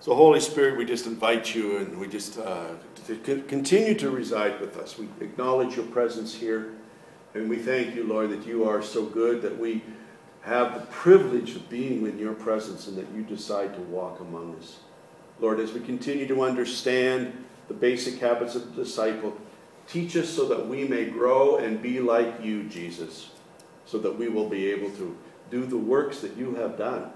So Holy Spirit, we just invite you, and we just to continue to reside with us. We acknowledge your presence here, and we thank you, Lord, that you are so good, that we have the privilege of being in your presence and that you decide to walk among us. Lord, as we continue to understand the basic habits of the disciple, teach us so that we may grow and be like you, Jesus, so that we will be able to do the works that you have done,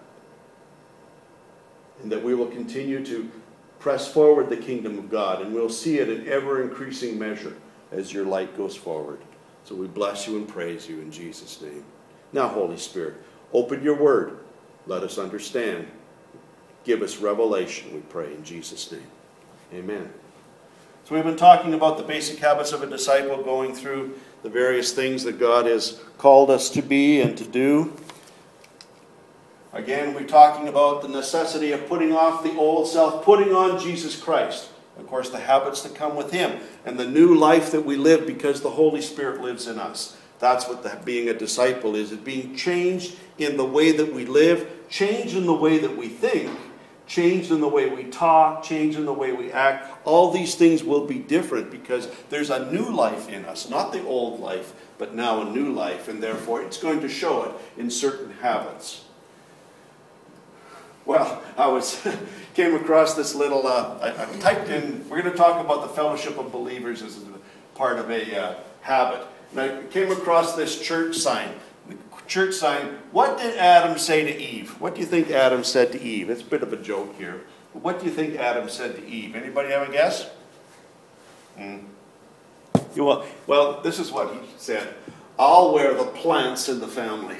and that we will continue to press forward the kingdom of God, and we'll see it in ever-increasing measure as your light goes forward. So we bless you and praise you in Jesus' name. Now, Holy Spirit, open your word. Let us understand. Give us revelation, we pray in Jesus' name. Amen. So we've been talking about the basic habits of a disciple, going through the various things that God has called us to be and to do. Again, we're talking about the necessity of putting off the old self, putting on Jesus Christ. Of course, the habits that come with him, and the new life that we live because the Holy Spirit lives in us. That's what being a disciple is. It's being changed in the way that we live, changed in the way that we think, changed in the way we talk, changed in the way we act. All these things will be different because there's a new life in us. Not the old life, but now a new life. And therefore, it's going to show it in certain habits. Well, came across this little, I typed in, we're going to talk about the fellowship of believers as part of a habit. And I came across this church sign. The church sign, what did Adam say to Eve? What do you think Adam said to Eve? It's a bit of a joke here. But what do you think Adam said to Eve? Anybody have a guess? Well, this is what he said. I'll wear the plants in the family.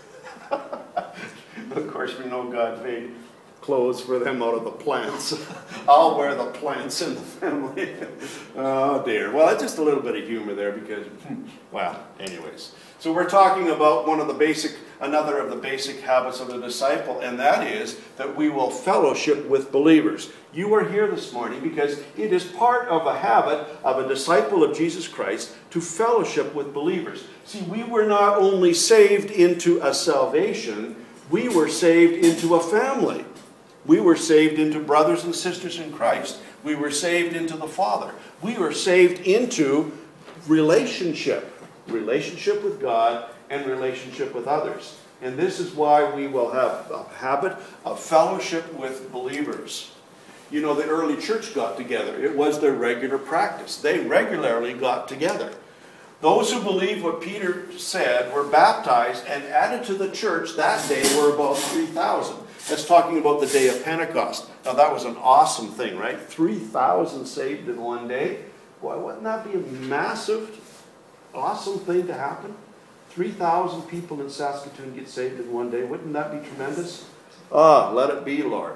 Of course, we know God made clothes for them out of the plants. I'll wear the plants in the family. Oh dear. Well, it's just a little bit of humor there because, well, anyways. So we're talking about another of the basic habits of a disciple, and that is that we will fellowship with believers. You are here this morning because it is part of a habit of a disciple of Jesus Christ to fellowship with believers. See, we were not only saved into a salvation, we were saved into a family. We were saved into brothers and sisters in Christ. We were saved into the Father. We were saved into relationship with God and relationship with others. And this is why we will have a habit of fellowship with believers. You know, the early church got together. It was their regular practice. They regularly got together. Those who believed what Peter said were baptized and added to the church that day were about 3,000. That's talking about the day of Pentecost. Now that was an awesome thing, right? 3,000 saved in one day. Boy, wouldn't that be a massive, awesome thing to happen? 3,000 people in Saskatoon get saved in one day. Wouldn't that be tremendous? Ah, let it be, Lord.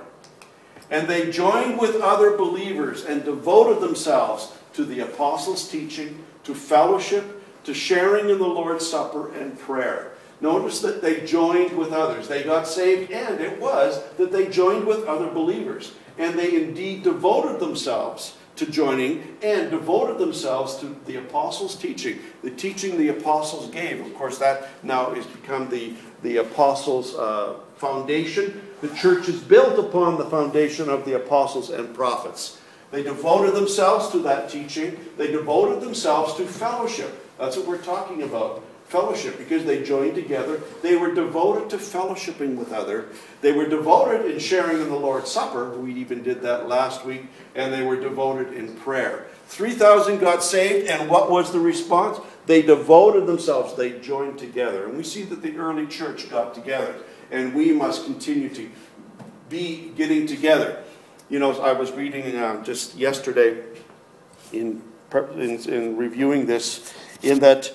And they joined with other believers and devoted themselves to the apostles' teaching, to fellowship, to sharing in the Lord's Supper and prayer. Notice that they joined with others. They got saved, and it was that they joined with other believers. And they indeed devoted themselves to joining and devoted themselves to the apostles' teaching. The teaching the apostles gave. Of course, that now has become the apostles' foundation. The church is built upon the foundation of the apostles and prophets. They devoted themselves to that teaching. They devoted themselves to fellowship. That's what we're talking about. Fellowship, because they joined together. They were devoted to fellowshipping with others. They were devoted in sharing in the Lord's Supper. We even did that last week. And they were devoted in prayer. 3,000 got saved, and what was the response? They devoted themselves. They joined together. And we see that the early church got together. And we must continue to be getting together. You know, I was reading just yesterday in reviewing this, in that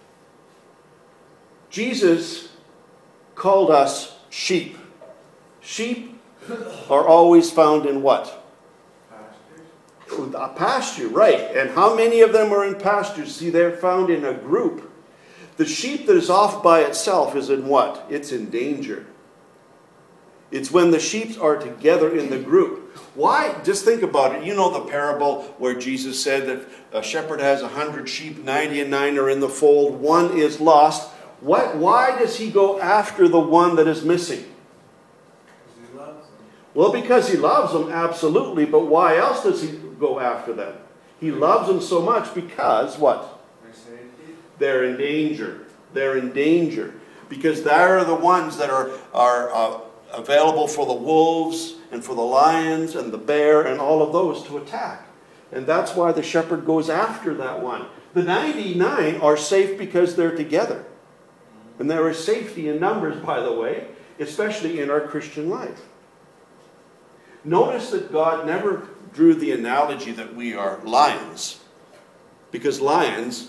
Jesus called us sheep. Sheep are always found in what? Pastures. A pasture, right. And how many of them are in pastures? See, they're found in a group. The sheep that is off by itself is in what? It's in danger. It's when the sheep are together in the group. Why? Just think about it. You know the parable where Jesus said that a shepherd has 100 sheep, 99 are in the fold, one is lost. Why does he go after the one that is missing? Because he loves them. Well, because he loves them, absolutely. But why else does he go after them? He loves them so much because what? They're in danger. They're in danger. Because they're the ones that are available for the wolves and for the lions and the bear and all of those to attack. And that's why the shepherd goes after that one. The 99 are safe because they're together. And there is safety in numbers, by the way, especially in our Christian life. Notice that God never drew the analogy that we are lions, because lions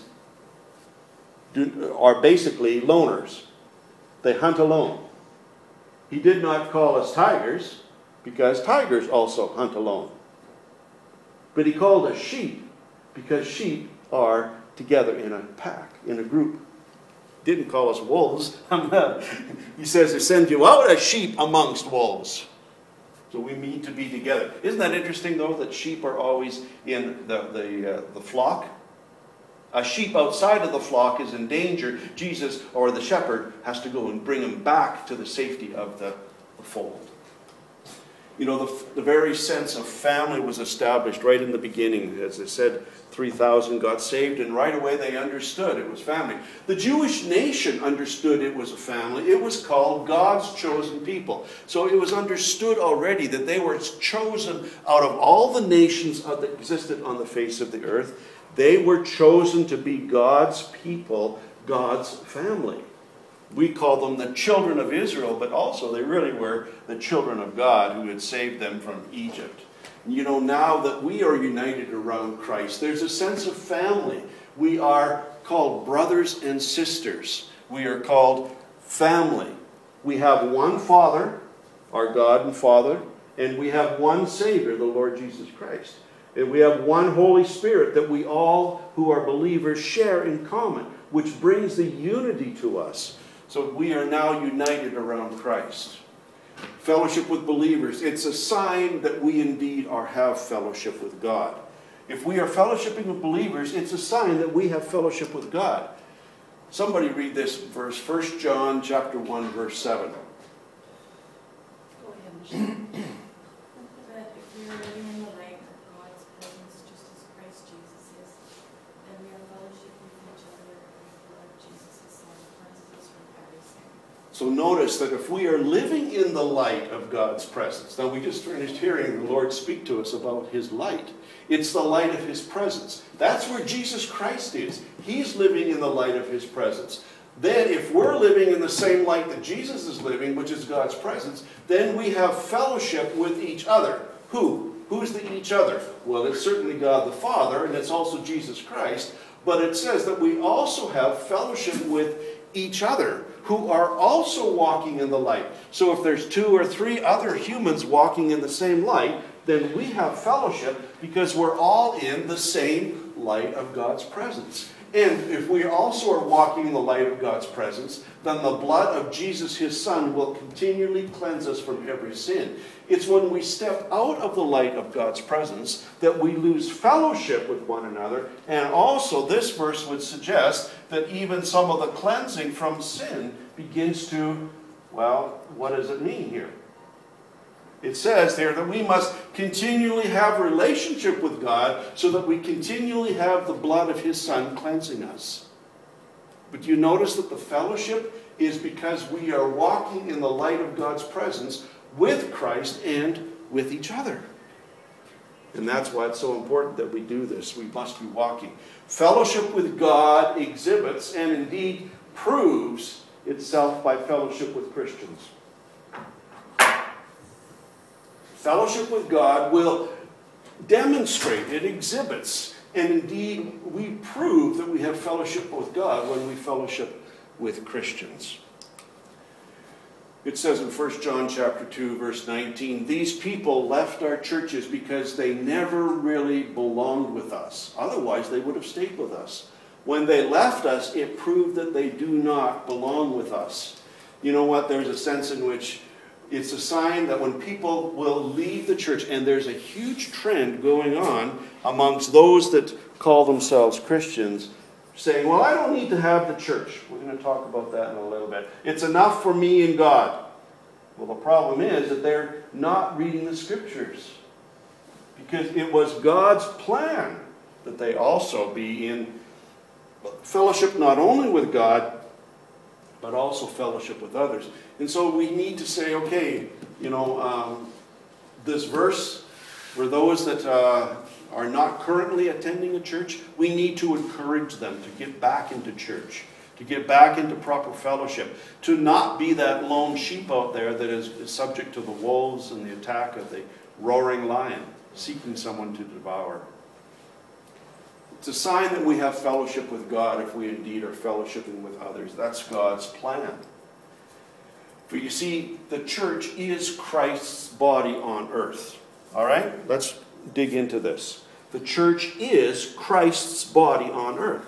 are basically loners. They hunt alone. He did not call us tigers, because tigers also hunt alone. But he called us sheep, because sheep are together in a pack, in a group. He didn't call us wolves. He says to send you out as sheep amongst wolves. So we need to be together. Isn't that interesting, though, that sheep are always in the flock? A sheep outside of the flock is in danger. Jesus, or the shepherd, has to go and bring him back to the safety of the fold. You know, the very sense of family was established right in the beginning. As I said, 3,000 got saved, and right away they understood it was family. The Jewish nation understood it was a family. It was called God's chosen people. So it was understood already that they were chosen out of all the nations that existed on the face of the earth. They were chosen to be God's people, God's family. We call them the children of Israel, but also they really were the children of God who had saved them from Egypt. You know, now that we are united around Christ, there's a sense of family. We are called brothers and sisters. We are called family. We have one Father, our God and Father, and we have one Savior, the Lord Jesus Christ. And we have one Holy Spirit that we all who are believers share in common, which brings the unity to us. So we are now united around Christ. Fellowship with believers. It's a sign that we indeed have fellowship with God. If we are fellowshipping with believers, it's a sign that we have fellowship with God. Somebody read this verse, 1 John chapter 1, verse 7. Go ahead, Michelle. But if we are living in the light of God's presence, just as Christ Jesus is, then we are fellowshipping with each other, and the blood of Jesus, His Son, cleanses us from every sin. So notice that if we are living in the light of God's presence, now we just finished hearing the Lord speak to us about His light. It's the light of His presence. That's where Jesus Christ is. He's living in the light of His presence. Then if we're living in the same light that Jesus is living, which is God's presence, then we have fellowship with each other. Who? Who's the each other? Well, it's certainly God the Father, and it's also Jesus Christ. But it says that we also have fellowship with each other, who are also walking in the light. So if there's 2 or 3 other humans walking in the same light, then we have fellowship because we're all in the same light of God's presence. And if we also are walking in the light of God's presence, then the blood of Jesus, His Son, will continually cleanse us from every sin. It's when we step out of the light of God's presence that we lose fellowship with one another. And also, this verse would suggest that even some of the cleansing from sin begins to, well, what does it mean here? It says there that we must continually have relationship with God so that we continually have the blood of His Son cleansing us. But you notice that the fellowship is because we are walking in the light of God's presence with Christ and with each other. And that's why it's so important that we do this. We must be walking. Fellowship with God exhibits and indeed proves itself by fellowship with Christians. Fellowship with God will demonstrate, it exhibits, and indeed we prove that we have fellowship with God when we fellowship with Christians. It says in 1 John chapter 2, verse 19, these people left our churches because they never really belonged with us. Otherwise, they would have stayed with us. When they left us, it proved that they do not belong with us. You know what? There's a sense in which it's a sign that when people will leave the church, and there's a huge trend going on amongst those that call themselves Christians, saying, well, I don't need to have the church. We're going to talk about that in a little bit. It's enough for me and God. Well, the problem is that they're not reading the Scriptures. Because it was God's plan that they also be in fellowship not only with God, but also fellowship with others. And so we need to say, okay, this verse, for those that are not currently attending a church, we need to encourage them to get back into church, to get back into proper fellowship, to not be that lone sheep out there that is subject to the wolves and the attack of the roaring lion, seeking someone to devour. It's a sign that we have fellowship with God if we indeed are fellowshipping with others. That's God's plan. For you see, the church is Christ's body on earth. All right? Let's dig into this. The church is Christ's body on earth.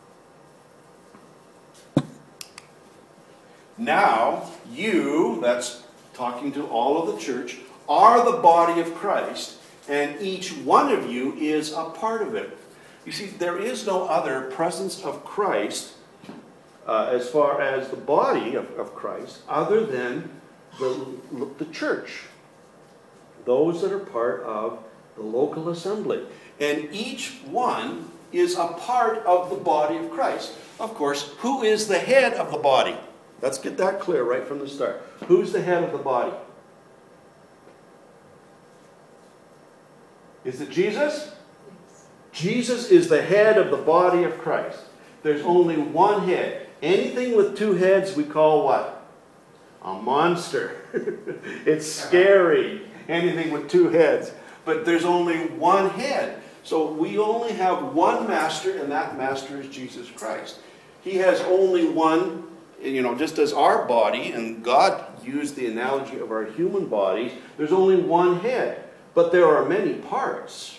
Now, you, that's talking to all of the church, are the body of Christ, and each one of you is a part of it. You see, there is no other presence of Christ as far as the body of Christ other than the church. Those that are part of the local assembly. And each one is a part of the body of Christ. Of course, who is the head of the body? Let's get that clear right from the start. Who's the head of the body? Is it Jesus? Jesus is the head of the body of Christ. There's only one head. Anything with two heads we call what? A monster. It's scary. Anything with two heads. But there's only one head. So we only have one master, and that master is Jesus Christ. He has only one, just as our body, and God used the analogy of our human bodies, there's only one head. But there are many parts.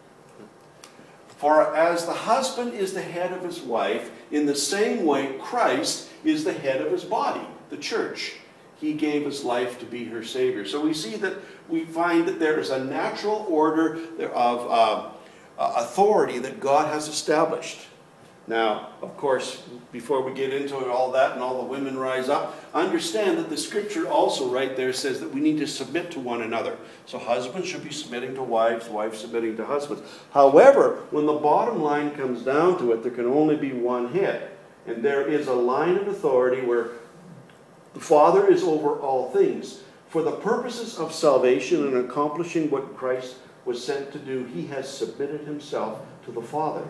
For as the husband is the head of his wife, in the same way Christ is the head of his body, the church. He gave his life to be her Savior. So we find that there is a natural order of authority that God has established. Now, of course, before we get into all that and all the women rise up, understand that the Scripture also right there says that we need to submit to one another. So husbands should be submitting to wives, wives submitting to husbands. However, when the bottom line comes down to it, there can only be one head. And there is a line of authority where the Father is over all things. For the purposes of salvation and accomplishing what Christ was sent to do, he has submitted himself to the Father.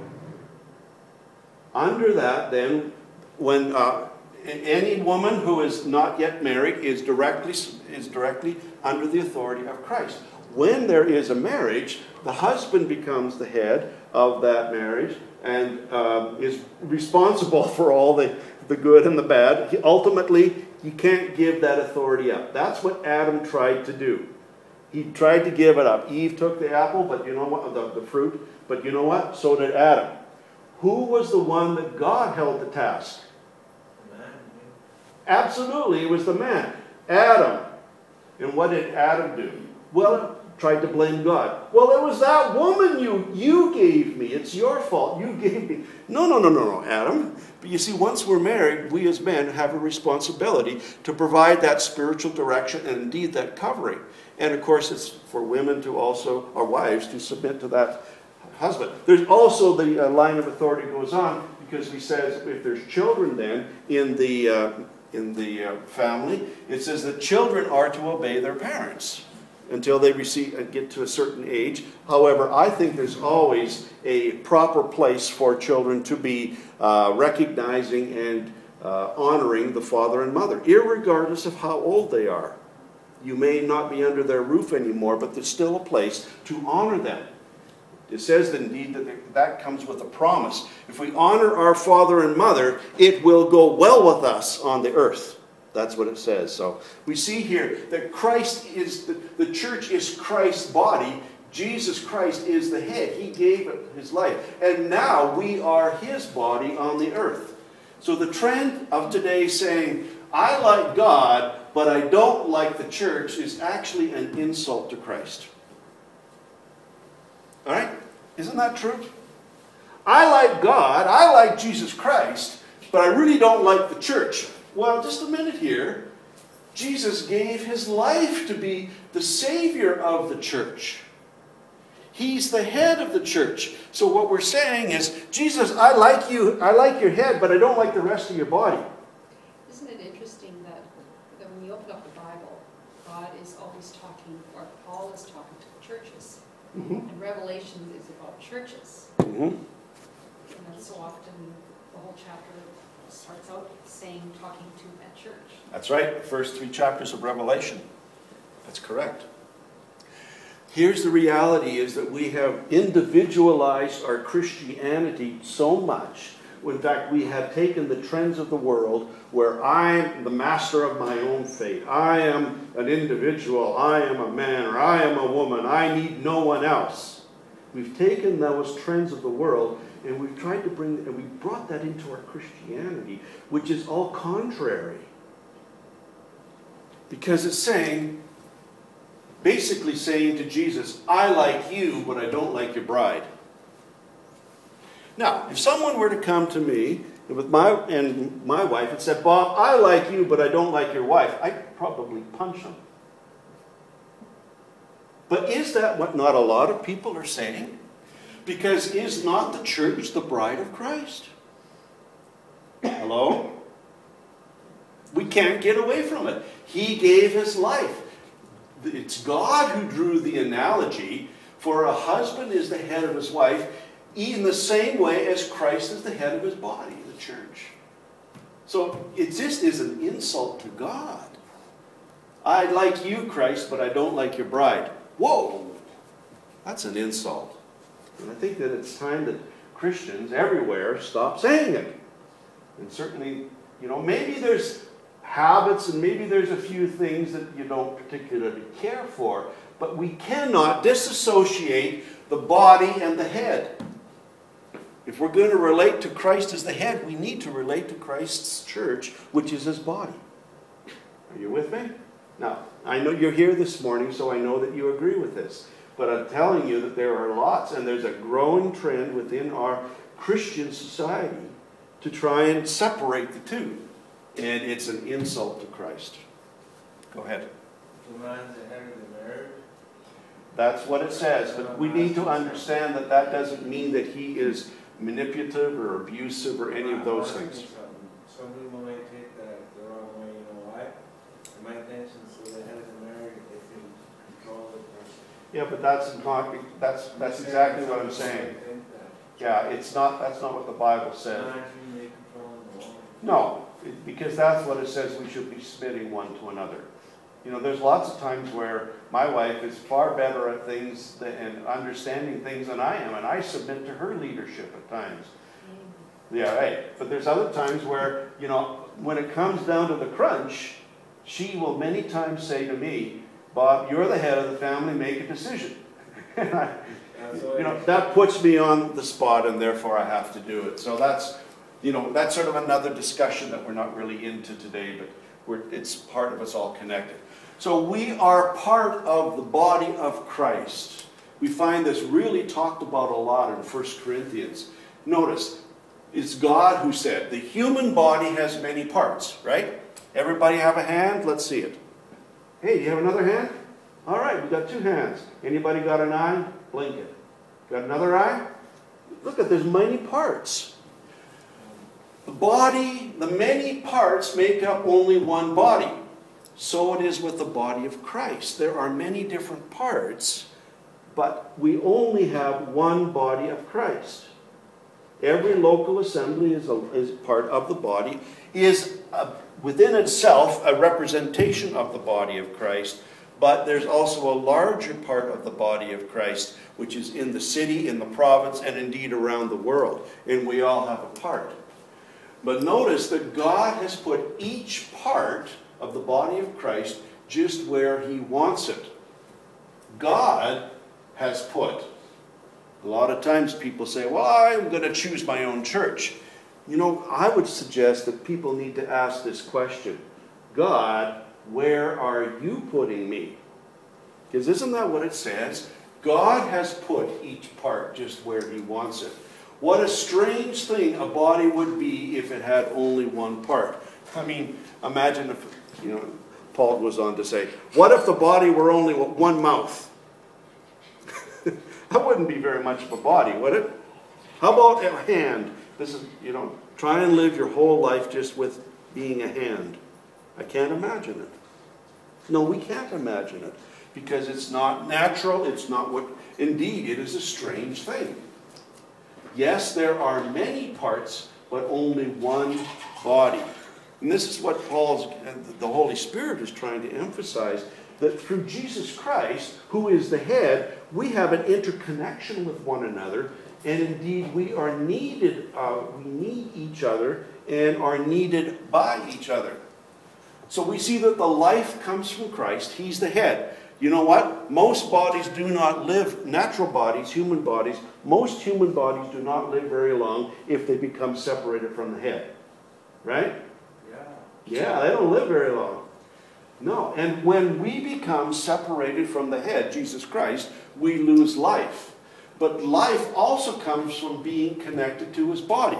Under that, then, when any woman who is not yet married is directly under the authority of Christ. When there is a marriage, the husband becomes the head of that marriage and is responsible for all the good and the bad. Ultimately, he can't give that authority up. That's what Adam tried to do. He tried to give it up. Eve took the apple, but you know what? The fruit. But you know what? So did Adam. Who was the one that God held to task? The man. Absolutely, it was the man. Adam. And what did Adam do? Well, tried to blame God. Well, it was that woman you gave me. It's your fault. You gave me. No, Adam. But you see, once we're married, we as men have a responsibility to provide that spiritual direction and indeed that covering. And of course, it's for women to also, or wives, to submit to that husband. There's also the line of authority goes on because he says if there's children then in the family, it says that children are to obey their parents until they get to a certain age. However, I think there's always a proper place for children to be recognizing and honoring the father and mother, irregardless of how old they are. You may not be under their roof anymore, but there's still a place to honor them. It says that indeed that comes with a promise. If we honor our father and mother, it will go well with us on the earth. That's what it says. So we see here that Christ is, the church is Christ's body. Jesus Christ is the head. He gave his life. And now we are his body on the earth. So the trend of today saying, I like God, but I don't like the church, is actually an insult to Christ. All right? Isn't that true? I like God, I like Jesus Christ, but I really don't like the church. Well, just a minute here. Jesus gave his life to be the Savior of the church. He's the head of the church. So what we're saying is, Jesus, I like you, I like your head, but I don't like the rest of your body. Isn't it interesting that when you open up the Bible, God is always talking, or Paul is talking to the churches. Mm-hmm. And Revelation is about churches. Mm-hmm. And that's so often the whole chapter starts out saying, talking to a church. That's right, the first 3 chapters of Revelation. That's correct. Here's the reality, is that we have individualized our Christianity so much. In fact, we have taken the trends of the world where I'm the master of my own fate. I am an individual. I am a man, or I am a woman. I need no one else. We've taken those trends of the world and we've tried to bring, and we brought that into our Christianity, which is all contrary. Because it's saying, basically saying to Jesus, I like you, but I don't like your bride. Now, if someone were to come to me with my wife and said, Bob, I like you, but I don't like your wife, I'd probably punch him. But is that what not a lot of people are saying? Because is not the church the bride of Christ? Hello? We can't get away from it. He gave his life. It's God who drew the analogy, for a husband is the head of his wife, in the same way as Christ is the head of his body, the church. So it just is an insult to God. I like you, Christ, but I don't like your bride. Whoa! That's an insult. And I think that it's time that Christians everywhere stop saying it. And certainly, maybe there's habits and maybe there's a few things that you don't particularly care for, but we cannot disassociate the body and the head. If we're going to relate to Christ as the head, we need to relate to Christ's church, which is his body. Are you with me? Now, I know you're here this morning, so I know that you agree with this. But I'm telling you that there are lots, and there's a growing trend within our Christian society to try and separate the two. And it's an insult to Christ. Go ahead. The man's the head of the marriage. That's what it says, but we need to understand that that doesn't mean that he is manipulative or abusive or any of those things. Some people may take that the wrong way, why? In my intentions, so the head of the marriage, they can control the person. Yeah, but that's exactly what I'm saying. Yeah, that's not what the Bible says. No, because that's what it says, we should be submitting one to another. There's lots of times where my wife is far better at things and understanding things than I am, and I submit to her leadership at times. Yeah, right. But there's other times where, when it comes down to the crunch, she will many times say to me, Bob, you're the head of the family, make a decision. And that puts me on the spot, and therefore I have to do it. So that's sort of another discussion that we're not really into today, but it's part of us all connected. So we are part of the body of Christ. We find this really talked about a lot in 1 Corinthians. Notice, it's God who said, the human body has many parts, right? Everybody have a hand? Let's see it. Hey, do you have another hand? All right, we've got 2 hands. Anybody got an eye? Blink it. Got another eye? Look at, there's many parts. The body, the many parts make up only one body. So it is with the body of Christ. There are many different parts, but we only have one body of Christ. Every local assembly is part of the body, is within itself a representation of the body of Christ, but there's also a larger part of the body of Christ, which is in the city, in the province, and indeed around the world. And we all have a part. But notice that God has put each part of the body of Christ just where he wants it. God has put. A lot of times people say, well, I'm going to choose my own church. I would suggest that people need to ask this question. God, where are you putting me? Because isn't that what it says? God has put each part just where he wants it. What a strange thing a body would be if it had only one part. I mean, imagine if, Paul goes on to say, what if the body were only one mouth? That wouldn't be very much of a body, would it? How about a hand? This is, try and live your whole life just with being a hand. I can't imagine it. No, we can't imagine it. Because it's not natural, it's not what, indeed, it is a strange thing. Yes, there are many parts, but only one body. And this is what the Holy Spirit is trying to emphasize, that through Jesus Christ, who is the head, we have an interconnection with one another, and indeed we are needed, we need each other and are needed by each other. So we see that the life comes from Christ. He's the head. You know what? Most bodies do not live, natural bodies, human bodies, most human bodies do not live very long if they become separated from the head. Right? Yeah, they don't live very long. No, and when we become separated from the head, Jesus Christ, we lose life. But life also comes from being connected to his body.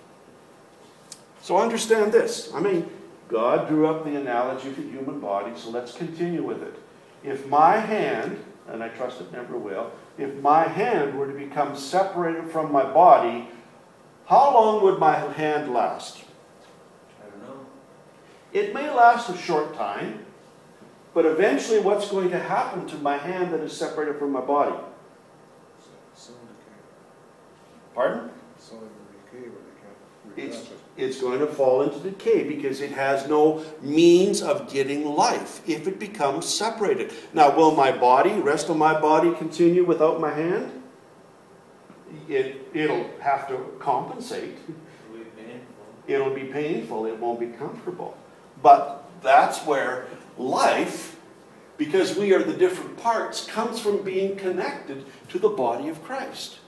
So understand this. God drew up the analogy of the human body, so let's continue with it. If my hand, and I trust it never will, if my hand were to become separated from my body, how long would my hand last? I don't know. It may last a short time, but eventually what's going to happen to my hand that is separated from my body? Cell decay. Pardon? Cell decay where they can't retract it. It's going to fall into decay because it has no means of getting life if it becomes separated. Now, will my body, rest of my body, continue without my hand? It'll have to compensate. It'll be painful. It'll be painful. It won't be comfortable. But that's where life, because we are the different parts, comes from being connected to the body of Christ.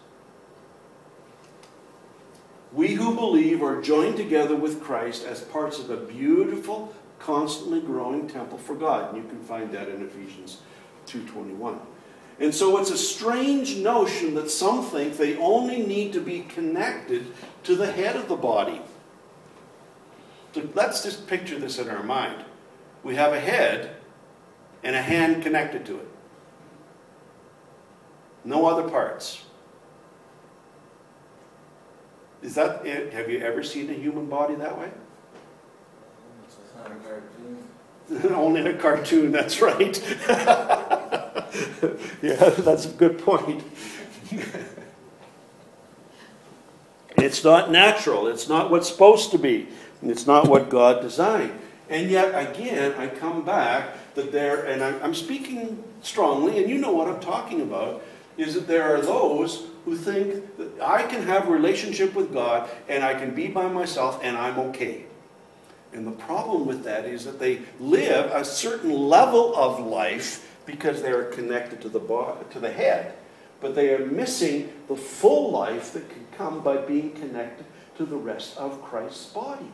We who believe are joined together with Christ as parts of a beautiful, constantly growing temple for God. And you can find that in Ephesians 2:21. And so it's a strange notion that some think they only need to be connected to the head of the body. So let's just picture this in our mind. We have a head and a hand connected to it. No other parts. Is that it? Have you ever seen a human body that way? It's not a cartoon. Only in a cartoon, that's right. Yeah, that's a good point. It's not natural. It's not what's supposed to be. It's not what God designed. And yet, again, I come back that and I'm speaking strongly, and you know what I'm talking about, is that there are those who think that I can have a relationship with God and I can be by myself and I'm okay. And the problem with that is that they live a certain level of life because they are connected to the head. But they are missing the full life that can come by being connected to the rest of Christ's body.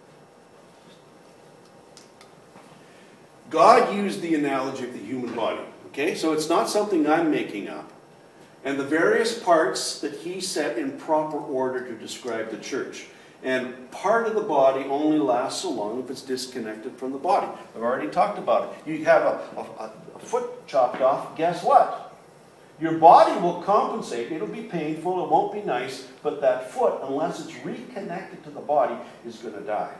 God used the analogy of the human body. Okay, so it's not something I'm making up. And the various parts that he set in proper order to describe the church. And part of the body only lasts so long if it's disconnected from the body. I've already talked about it. You have a foot chopped off, guess what? Your body will compensate. It'll be painful, it won't be nice, but that foot, unless it's reconnected to the body, is going to die.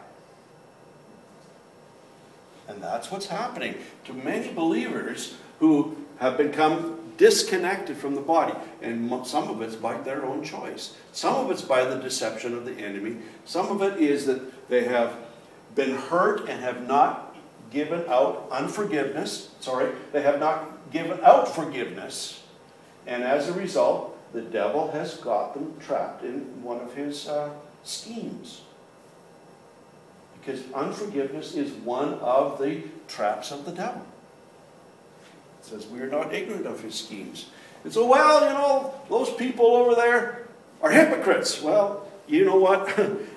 And that's what's happening to many believers who have become disconnected from the body. And some of it's by their own choice. Some of it's by the deception of the enemy. Some of it is that they have been hurt and have not given out unforgiveness. They have not given out forgiveness. And as a result, the devil has got them trapped in one of his schemes. Because unforgiveness is one of the traps of the devil. It says we are not ignorant of his schemes. And so, those people over there are hypocrites. Well, you know what?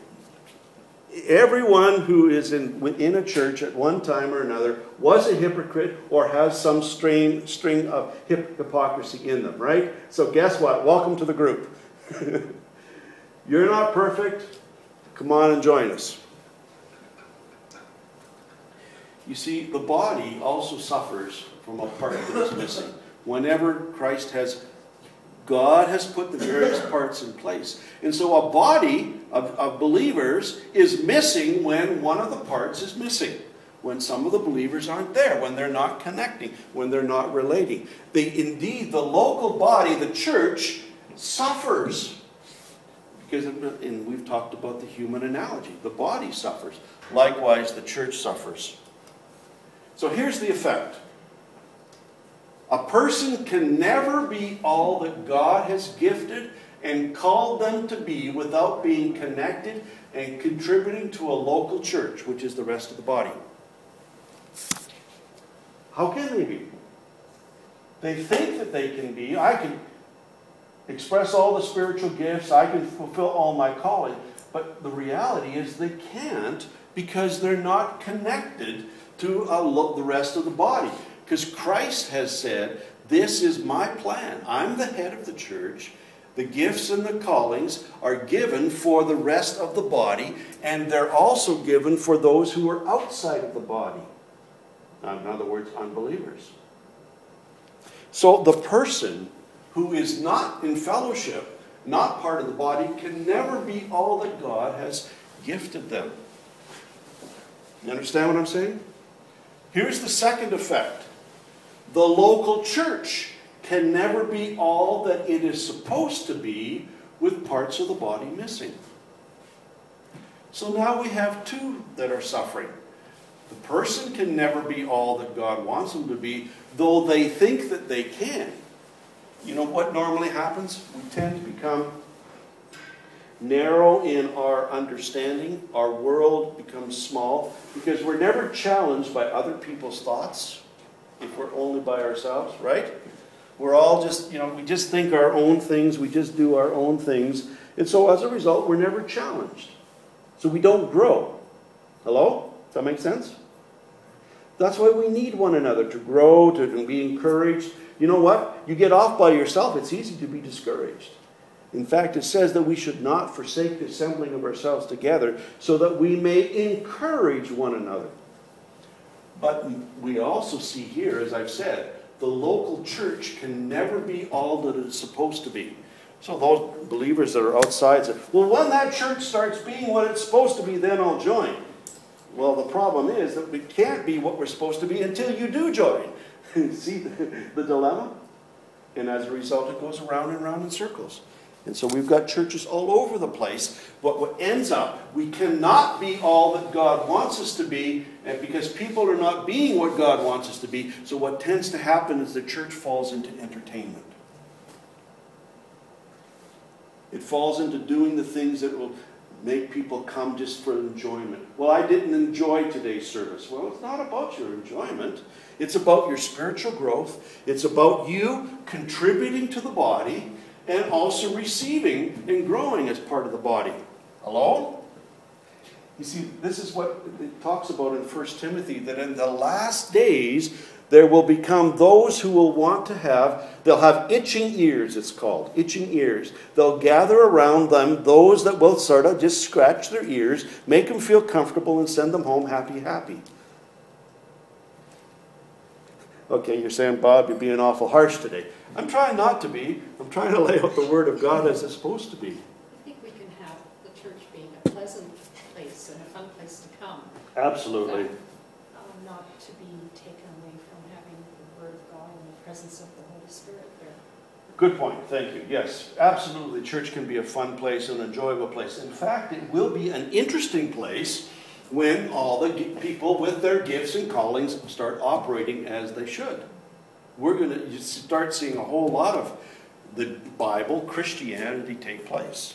Everyone who is in a church at one time or another was a hypocrite or has some string of hypocrisy in them, right? So guess what? Welcome to the group. You're not perfect. Come on and join us. You see, the body also suffers from a part that is missing. Whenever God has put the various parts in place. And so a body of believers is missing when one of the parts is missing. When some of the believers aren't there, when they're not connecting, when they're not relating. Indeed, the local body, the church, suffers. And we've talked about the human analogy. The body suffers. Likewise, the church suffers. So here's the effect. A person can never be all that God has gifted and called them to be without being connected and contributing to a local church, which is the rest of the body. How can they be? They think that they can be. I can express all the spiritual gifts. I can fulfill all my calling. But the reality is they can't because they're not connected to the rest of the body. Because Christ has said, this is my plan. I'm the head of the church. The gifts and the callings are given for the rest of the body, and they're also given for those who are outside of the body. In other words, unbelievers. So the person who is not in fellowship, not part of the body, can never be all that God has gifted them. You understand what I'm saying? Here's the second effect. The local church can never be all that it is supposed to be with parts of the body missing. So now we have two that are suffering. The person can never be all that God wants them to be, though they think that they can. You know what normally happens? We tend to become narrow in our understanding. Our world becomes small because we're never challenged by other people's thoughts if we're only by ourselves, right? We're all just, we just think our own things. We just do our own things. And so as a result, we're never challenged. So we don't grow. Hello? Does that make sense? That's why we need one another, to grow, to be encouraged. You know what? You get off by yourself, it's easy to be discouraged. In fact, it says that we should not forsake the assembling of ourselves together so that we may encourage one another. But we also see here, as I've said, the local church can never be all that it's supposed to be. So those believers that are outside say, well, when that church starts being what it's supposed to be, then I'll join. Well, the problem is that we can't be what we're supposed to be until you do join. See the dilemma? And as a result, it goes around and around in circles. And so we've got churches all over the place. But what ends up, we cannot be all that God wants us to be, and because people are not being what God wants us to be. So what tends to happen is the church falls into entertainment. It falls into doing the things that will make people come just for enjoyment. Well, I didn't enjoy today's service. Well, it's not about your enjoyment. It's about your spiritual growth. It's about you contributing to the body and also receiving and growing as part of the body. Hello? You see, this is what it talks about in 1 Timothy, that in the last days there will become those who will want to they'll have itching ears, it's called, itching ears. They'll gather around them those that will sort of just scratch their ears, make them feel comfortable, and send them home happy. Okay, you're saying, Bob, you're being awful harsh today. I'm trying not to be. I'm trying to lay out the Word of God as it's supposed to be. I think we can have the church being a pleasant place and a fun place to come. Absolutely. But, not to be taken away from having the Word of God and the presence of the Holy Spirit there. Good point. Thank you. Yes, absolutely. Church can be a fun place, an enjoyable place. In fact, it will be an interesting place when all the people with their gifts and callings start operating as they should. We're going to start seeing a whole lot of the Bible, Christianity take place.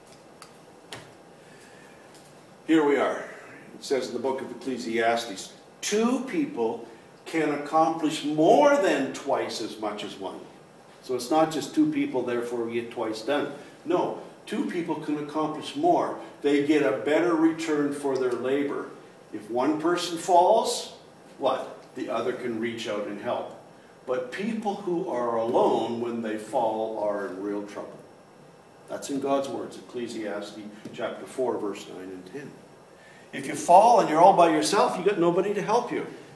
Here we are. It says in the book of Ecclesiastes, 2 people can accomplish more than twice as much as one. So it's not just 2 people, therefore we get twice done. No, 2 people can accomplish more. They get a better return for their labor. If one person falls, what? The other can reach out and help. But people who are alone when they fall are in real trouble. That's in God's words, Ecclesiastes chapter 4, verse 9 and 10. If you fall and you're all by yourself, you've got nobody to help you.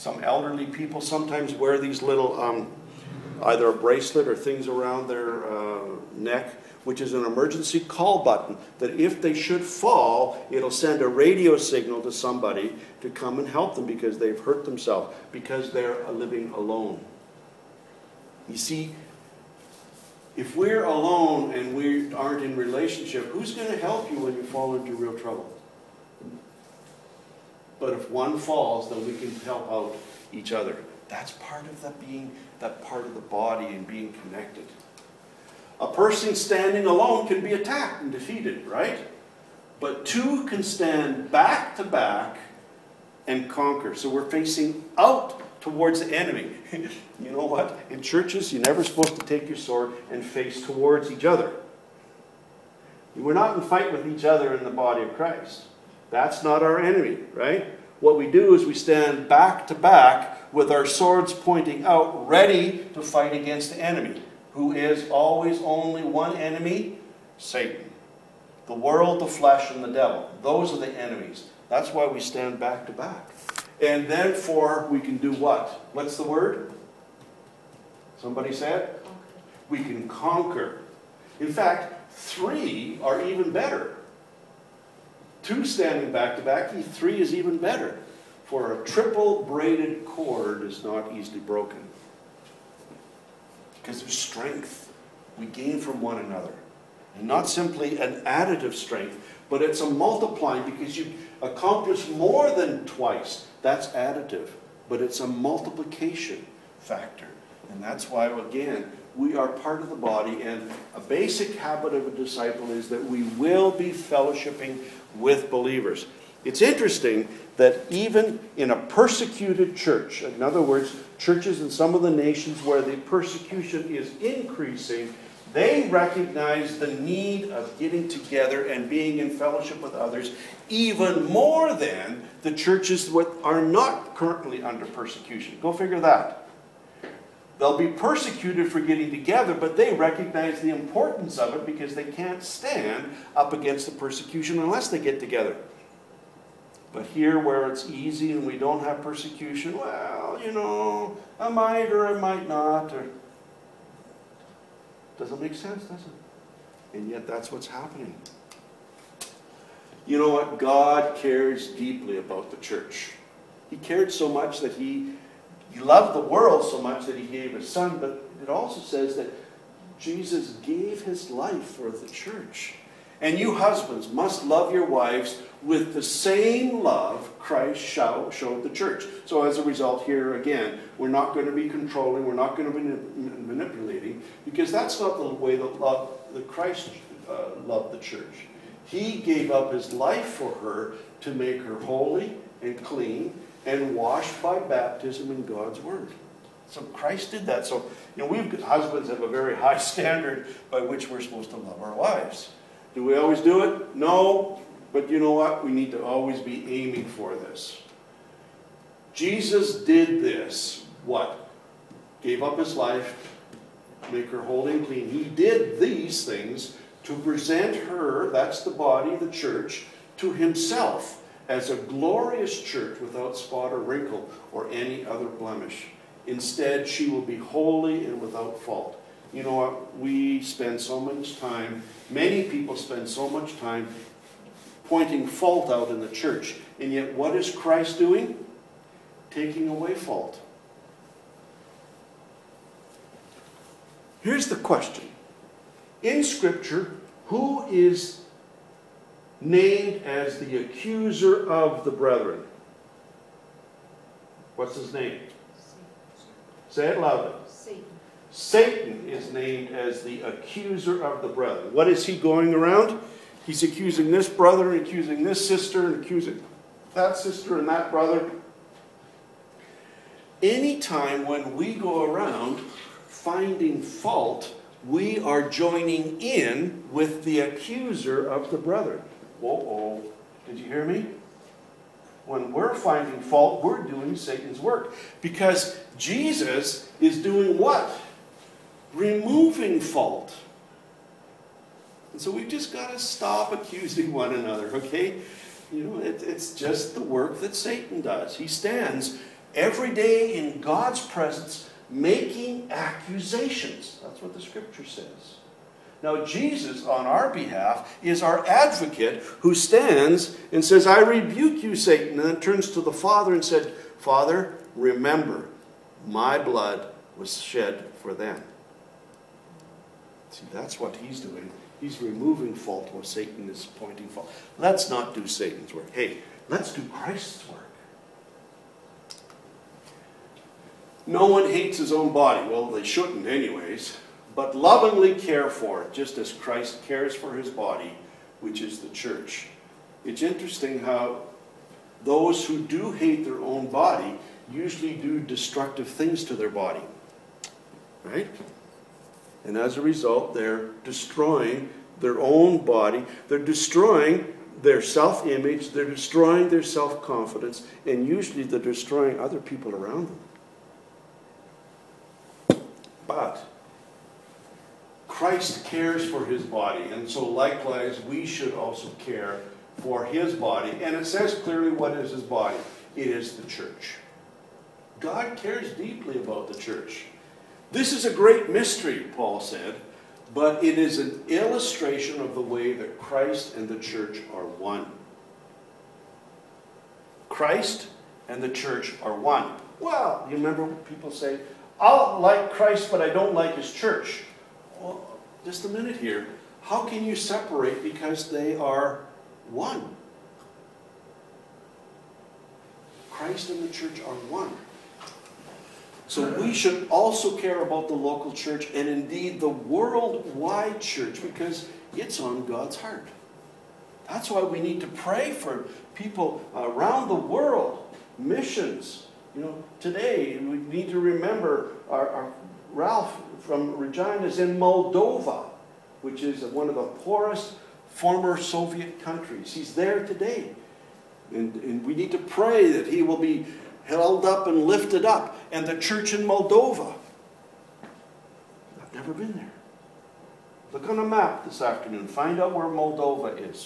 Some elderly people sometimes wear these little, either a bracelet or things around their neck, which is an emergency call button, that if they should fall, it'll send a radio signal to somebody to come and help them because they've hurt themselves, because they're living alone. You see, if we're alone and we aren't in relationship, who's going to help you when you fall into real trouble? But if one falls, then we can help out each other. That's part of that part of the body and being connected. A person standing alone can be attacked and defeated, right? But two can stand back to back and conquer. So we're facing out towards the enemy. You know what? In churches, you're never supposed to take your sword and face towards each other. We're not in fight with each other in the body of Christ. That's not our enemy, right? What we do is we stand back to back with our swords pointing out, ready to fight against the enemy, who is always only one enemy, Satan. The world, the flesh, and the devil. Those are the enemies. That's why we stand back to back. And therefore, we can do what? What's the word? Somebody said? We can conquer. In fact, 3 are even better. 2 standing back to back, 3 is even better. For a triple braided cord is not easily broken. Because there's strength we gain from one another. And not simply an additive strength, but it's a multiplying, because you accomplish more than twice. That's additive. But it's a multiplication factor. And that's why, again, we are part of the body, and a basic habit of a disciple is that we will be fellowshipping with believers. It's interesting that even in a persecuted church, in other words, churches in some of the nations where the persecution is increasing, they recognize the need of getting together and being in fellowship with others even more than the churches that are not currently under persecution. Go figure that. They'll be persecuted for getting together, but they recognize the importance of it because they can't stand up against the persecution unless they get together. But here where it's easy and we don't have persecution, well, you know, I might or I might not. Or doesn't make sense, does it? And yet that's what's happening. You know what? God cares deeply about the church. He cared so much that He loved the world so much that He gave His Son, but it also says that Jesus gave His life for the church. And you husbands must love your wives with the same love Christ showed the church. So as a result, here again, we're not going to be controlling, we're not going to be manipulating, because that's not the way that Christ loved the church. He gave up His life for her to make her holy and clean and washed by baptism in God's Word. So Christ did that. So, you know, husbands have a very high standard by which we're supposed to love our wives. Do we always do it? No. But you know what? We need to always be aiming for this. Jesus did this. What? Gave up His life, make her holy and clean. He did these things to present her, that's the body, the church, to Himself as a glorious church without spot or wrinkle or any other blemish. Instead, she will be holy and without fault. You know what? We spend so much time, many people spend so much time pointing fault out in the church. And yet, what is Christ doing? Taking away fault. Here's the question. In Scripture, who is named as the accuser of the brethren? What's his name? Say it loudly. Satan. Satan is named as the accuser of the brethren. What is he going around? He's accusing this brother and accusing this sister and accusing that sister and that brother. Anytime when we go around finding fault, we are joining in with the accuser of the brethren. Whoa, did you hear me? When we're finding fault, we're doing Satan's work. Because Jesus is doing what? Removing fault. And so we've just got to stop accusing one another, okay? You know, it's just the work that Satan does. He stands every day in God's presence, making accusations. That's what the scripture says. Now, Jesus, on our behalf, is our advocate who stands and says, I rebuke you, Satan, and then turns to the Father and said, Father, remember, my blood was shed for them. See, that's what he's doing. He's removing fault where Satan is pointing fault. Let's not do Satan's work. Hey, let's do Christ's work. No one hates his own body. Well, they shouldn't anyways. But lovingly care for it, just as Christ cares for his body, which is the church. It's interesting how those who do hate their own body usually do destructive things to their body. Right? And as a result, they're destroying their own body. They're destroying their self-image. They're destroying their self-confidence. And usually they're destroying other people around them. But Christ cares for his body, and so likewise we should also care for his body. And it says clearly what is his body. It is the church. God cares deeply about the church. This is a great mystery, Paul said, but it is an illustration of the way that Christ and the church are one. Christ and the church are one. Well, you remember people say, I'll like Christ, but I don't like his church. Well, just a minute here. How can you separate because they are one? Christ and the church are one. So we should also care about the local church and indeed the worldwide church because it's on God's heart. That's why we need to pray for people around the world. Missions. You know, today we need to remember our Ralph from Regina is in Moldova, which is one of the poorest former Soviet countries. He's there today. And we need to pray that he will be held up and lifted up. And the church in Moldova. I've never been there. Look on a map this afternoon. Find out where Moldova is.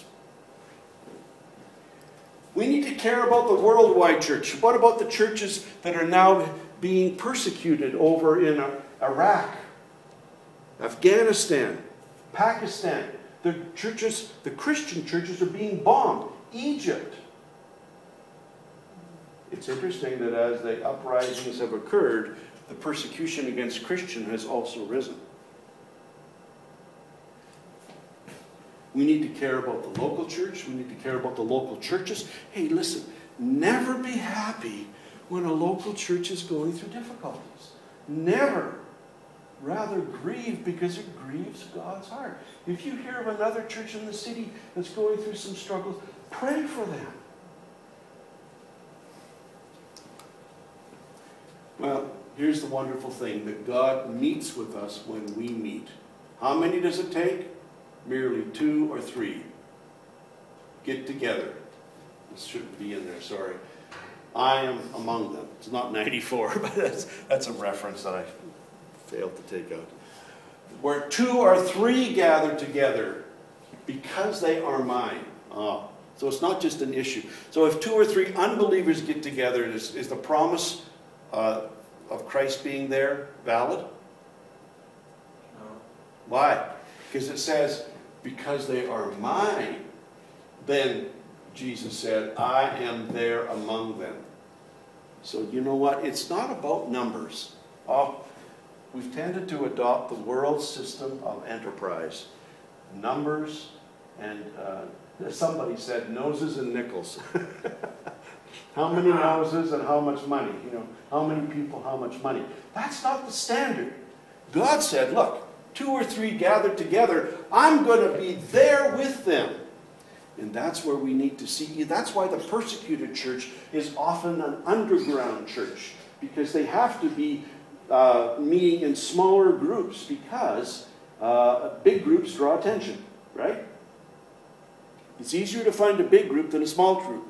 We need to care about the worldwide church. What about the churches that are now being persecuted over in Iraq, Afghanistan, Pakistan? The churches, the Christian churches are being bombed. Egypt. It's interesting that as the uprisings have occurred, the persecution against Christians has also risen. We need to care about the local church. We need to care about the local churches. Hey, listen, never be happy when a local church is going through difficulties. Never. Rather grieve because it grieves God's heart. If you hear of another church in the city that's going through some struggles, pray for them. Well, here's the wonderful thing, that God meets with us when we meet. How many does it take? Merely 2 or 3. Get together. This shouldn't be in there, sorry. I am among them. It's not 94, but that's a reference that I failed to take out. Where 2 or 3 gather together, because they are mine. Oh, so it's not just an issue. So if 2 or 3 unbelievers get together, is the promise of Christ being there valid? No. Why? Because it says, because they are mine, then Jesus said, I am there among them. So you know what? It's not about numbers. We've tended to adopt the world system of enterprise. Numbers and, somebody said, noses and nickels. How many noses and how much money? You know, how many people, how much money? That's not the standard. God said, look, 2 or 3 gathered together, I'm going to be there with them. And that's where we need to see. That's why the persecuted church is often an underground church. Because they have to be meeting in smaller groups. Because big groups draw attention. Right? It's easier to find a big group than a small group.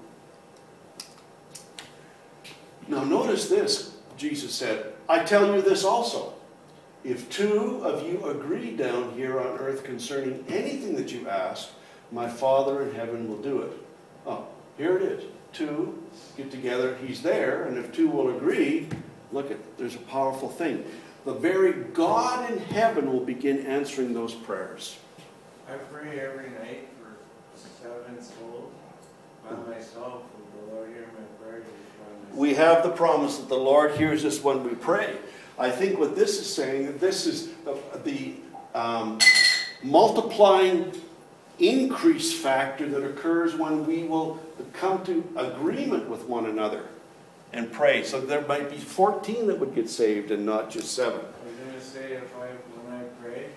Now notice this. Jesus said, I tell you this also. If 2 of you agree down here on earth concerning anything that you ask, my Father in heaven will do it. Oh, here it is. two get together, he's there, and if two will agree, look at, there's a powerful thing. The very God in heaven will begin answering those prayers. I pray every night for 7 souls by myself. Will the Lord hear my prayers? We have the promise that the Lord hears us when we pray. I think what this is saying, that this is the multiplying increase factor that occurs when we will come to agreement with one another and pray. So there might be 14 that would get saved and not just 7. I was going to say, when I pray,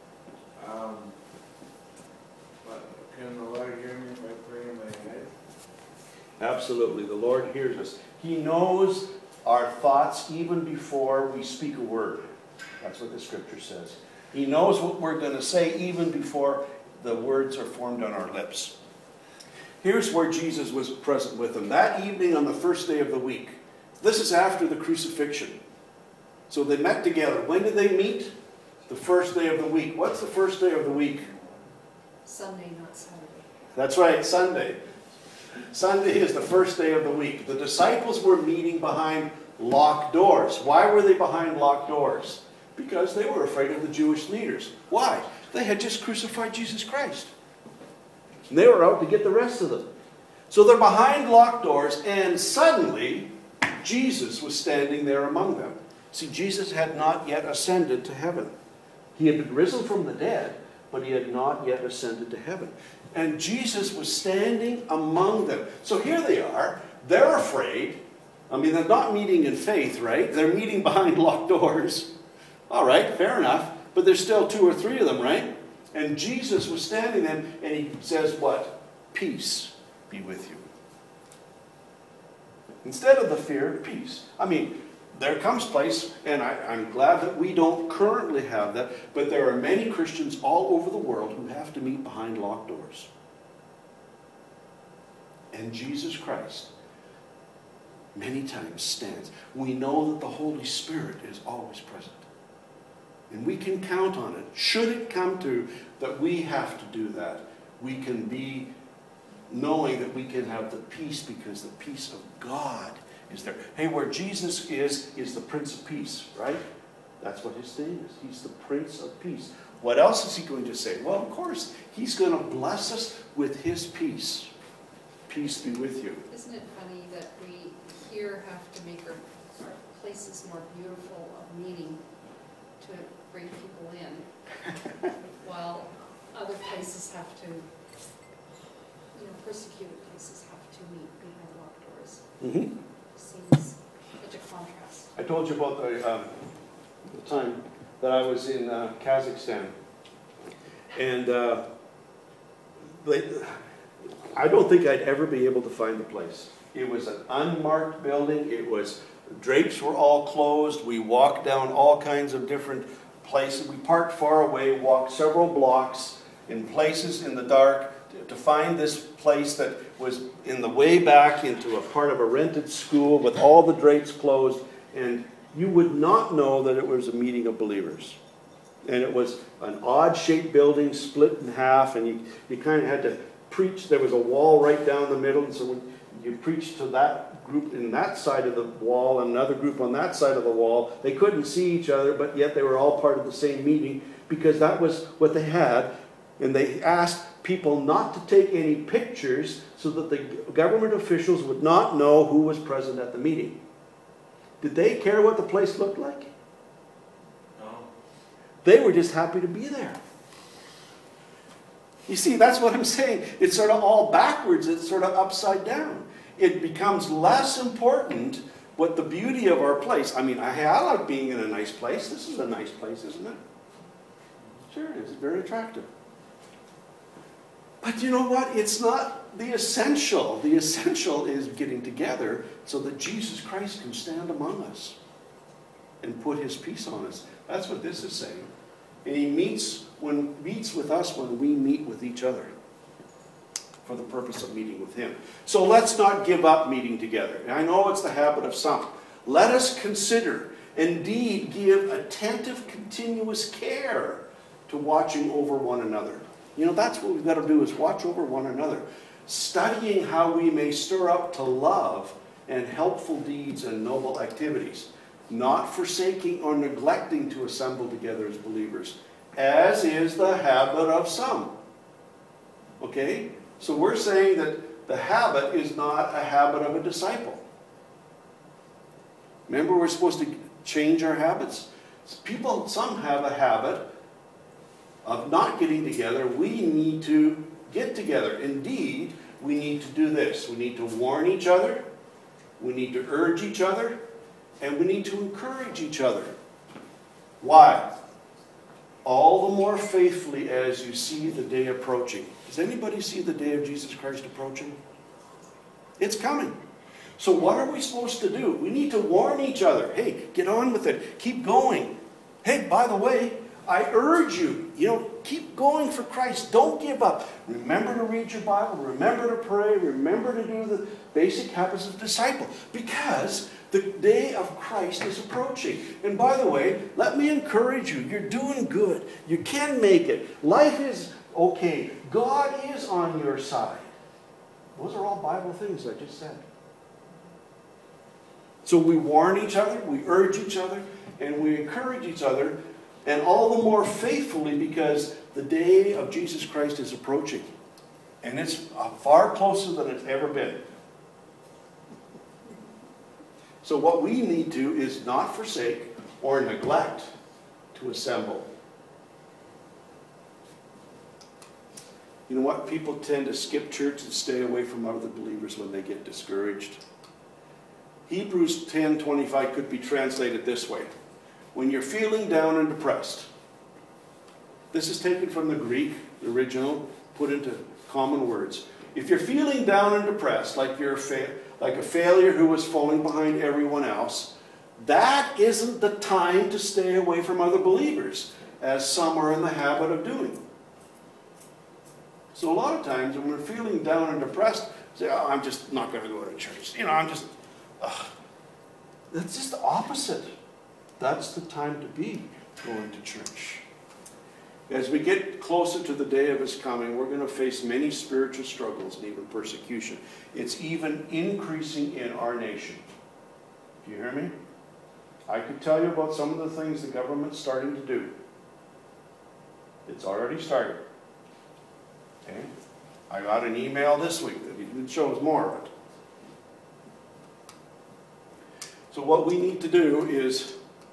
but can the Lord hear me if I pray in my head? Absolutely. The Lord hears us. He knows our thoughts even before we speak a word. That's what the scripture says. He knows what we're going to say even before the words are formed on our lips. Here's where Jesus was present with them. That evening on the first day of the week. This is after the crucifixion. So they met together. When did they meet? The first day of the week. What's the first day of the week? Sunday, not Saturday. That's right, Sunday. Sunday is the first day of the week. The disciples were meeting behind locked doors. Why were they behind locked doors? Because they were afraid of the Jewish leaders. Why? They had just crucified Jesus Christ. And they were out to get the rest of them. So they're behind locked doors, and suddenly Jesus was standing there among them. See, Jesus had not yet ascended to heaven. He had risen from the dead, but he had not yet ascended to heaven. And Jesus was standing among them. So here they are. They're afraid. I mean, they're not meeting in faith, right? They're meeting behind locked doors. All right, fair enough. But there's still 2 or 3 of them, right? And Jesus was standing there, and he says what? Peace be with you. Instead of the fear, peace. I mean, there comes place, and I'm glad that we don't currently have that, but there are many Christians all over the world who have to meet behind locked doors. And Jesus Christ many times stands. We know that the Holy Spirit is always present. And we can count on it. Should it come to that we have to do that, we can be knowing that we can have the peace because the peace of God is there. Hey, where Jesus is the Prince of Peace, right? That's what his name is. He's the Prince of Peace. What else is he going to say? Well, of course, he's going to bless us with his peace. Peace be with you. Isn't it funny that we here have to make our places more beautiful of meeting to bring people in, while other places have to, persecuted places have to meet behind locked doors. Mm-hmm. Seems such a contrast. I told you about the time that I was in Kazakhstan. And I don't think I'd ever be able to find the place. It was an unmarked building. Drapes were all closed. We walked down all kinds of different places. We parked far away, walked several blocks in places in the dark to find this place that was in the way back into a part of a rented school with all the drapes closed. And you would not know that it was a meeting of believers. And it was an odd-shaped building split in half, and you kind of had to preach. There was a wall right down the middle, and so when you preached to that group in that side of the wall and another group on that side of the wall, they couldn't see each other, but yet they were all part of the same meeting because that was what they had. And they asked people not to take any pictures so that the government officials would not know who was present at the meeting. Did they care what the place looked like? No. They were just happy to be there. You see, that's what I'm saying. It's sort of all backwards. It's sort of upside down. It becomes less important what the beauty of our place. I mean, I like being in a nice place. This is a nice place, isn't it? Sure, it's very attractive. But you know what? It's not the essential. The essential is getting together so that Jesus Christ can stand among us and put his peace on us. That's what this is saying. And he meets with us when we meet with each other for the purpose of meeting with him. So let's not give up meeting together. And I know it's the habit of some. Let us consider, indeed give attentive, continuous care to watching over one another. That's what we've got to do, is watch over one another. studying how we may stir up to love and helpful deeds and noble activities, not forsaking or neglecting to assemble together as believers, as is the habit of some. Okay? So we're saying that the habit is not a habit of a disciple. Remember, we're supposed to change our habits? People, some have a habit of not getting together. We need to get together. Indeed, we need to do this. We need to warn each other. We need to urge each other. And we need to encourage each other. Why? All the more faithfully as you see the day approaching. Does anybody see the day of Jesus Christ approaching? It's coming. So what are we supposed to do? We need to warn each other. Hey, get on with it. Keep going. Hey, by the way, I urge you, keep going for Christ. Don't give up. Remember to read your Bible. Remember to pray. Remember to do the basic habits of a disciple. Because the day of Christ is approaching. And by the way, let me encourage you. You're doing good. You can make it. Life is okay. God is on your side. Those are all Bible things I just said. So we warn each other, we urge each other, and we encourage each other, and all the more faithfully because the day of Jesus Christ is approaching. And it's far closer than it's ever been. So what we need to is not forsake or neglect to assemble. You know what? People tend to skip church and stay away from other believers when they get discouraged. Hebrews 10:25 could be translated this way. When you're feeling down and depressed. This is taken from the Greek, the original, put into common words. If you're feeling down and depressed, like you're like a failure who was falling behind everyone else, that isn't the time to stay away from other believers, as some are in the habit of doing. So a lot of times when we're feeling down and depressed, say, oh, I'm just not going to go to church. That's just the opposite. That's the time to be going to church. As we get closer to the day of His coming, we're going to face many spiritual struggles and even persecution. It's even increasing in our nation. Do you hear me? I could tell you about some of the things the government's starting to do. It's already started. Okay? I got an email this week that even shows more of it. So what we need to do is,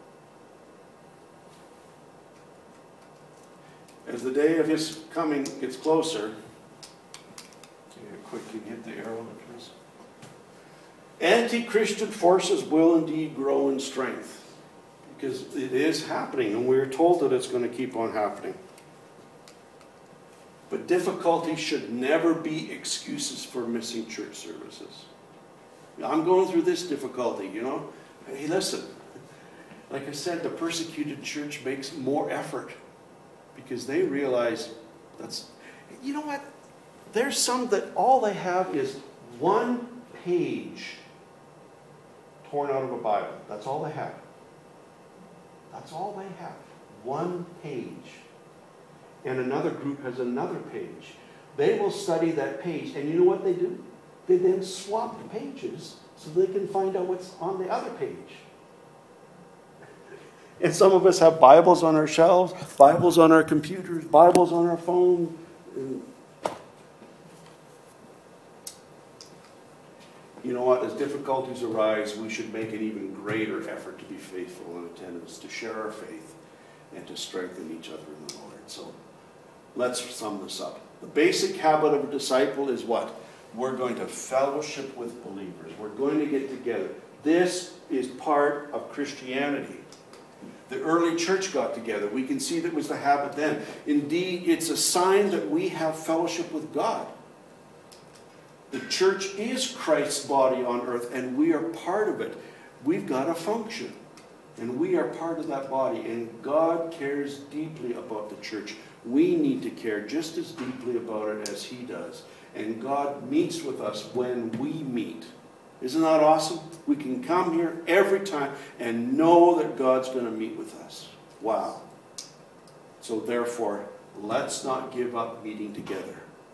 as the day of His coming gets closer, quick, can you hit the arrow, please? Anti-Christian forces will indeed grow in strength, because it is happening, and we're told that it's going to keep on happening. But difficulty should never be excuses for missing church services. I'm going through this difficulty, Hey, listen, like I said, the persecuted church makes more effort because they realize that's, you know what? There's some that all they have is one page torn out of a Bible. That's all they have. That's all they have. One page. And another group has another page. They will study that page. And you know what they do? They then swap the pages so they can find out what's on the other page. And some of us have Bibles on our shelves, Bibles on our computers, Bibles on our phone. You know what? As difficulties arise, we should make an even greater effort to be faithful in attendance, to share our faith, and to strengthen each other in the Lord. So let's sum this up. The basic habit of a disciple is what? We're going to fellowship with believers. We're going to get together. This is part of Christianity. The early church got together. We can see that was the habit then. Indeed, it's a sign that we have fellowship with God. The church is Christ's body on earth, and we are part of it. We've got a function, and we are part of that body, and God cares deeply about the church. We need to care just as deeply about it as He does. And God meets with us when we meet. Isn't that awesome? We can come here every time and know that God's going to meet with us. Wow. So therefore, let's not give up meeting together.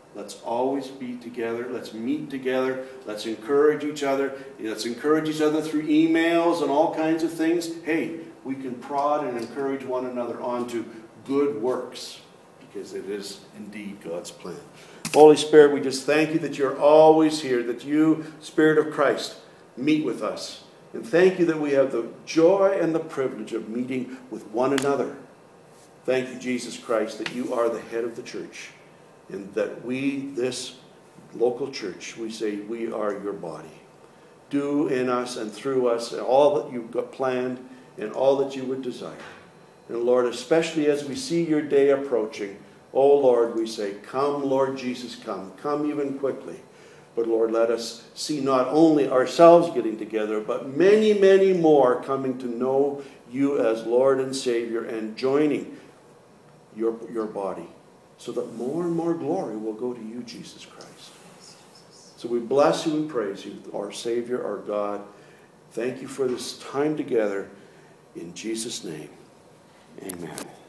Let's always be together. Let's meet together. Let's encourage each other. Let's encourage each other through emails and all kinds of things. Hey, we can prod and encourage one another onto good works, because it is indeed God's plan. Holy Spirit, we just thank you that you're always here, that you, Spirit of Christ, meet with us. And thank you that we have the joy and the privilege of meeting with one another. Thank you, Jesus Christ, that you are the head of the church, and that we, this local church, we say we are your body. Do in us and through us all that you've got planned and all that you would desire. And Lord, especially as we see your day approaching, oh Lord, we say, come Lord Jesus, come. Come even quickly. But Lord, let us see not only ourselves getting together, but many, many more coming to know you as Lord and Savior and joining your body, so that more and more glory will go to you, Jesus Christ. So we bless you and praise you, our Savior, our God. Thank you for this time together. In Jesus' name, amen.